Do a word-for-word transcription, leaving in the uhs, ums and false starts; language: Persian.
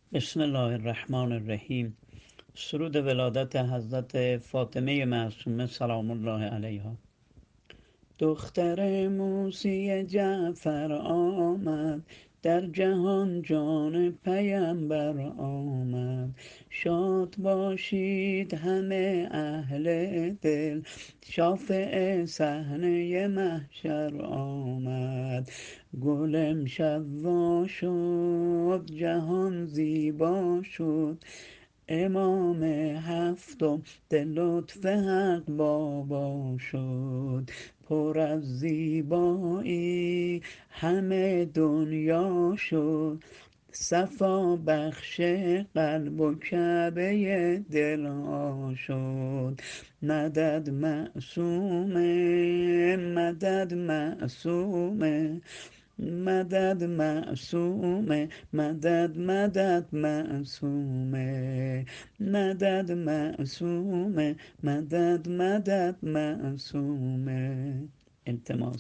بسم الله الرحمن الرحیم. سرود ولادت حضرت فاطمه معصومه سلام الله علیها. دختر موسی جعفر آمد، در جهان جان پیمبر آمد. شاد باشید همه اهل دل، شافع صحنه محشر آمد. گل امشب وا شد، جهان زیبا شد، امام هفتم دل لطف حق بابا شد. پر از زیبایی همه دنیا شد، صفا بخش قلب و کعبه دلها شد. مدد معصومه، مدد معصومه، مدد معصومه، مدد مدد معصومه، مدد معصومه، مدد مدد معصومه. التماس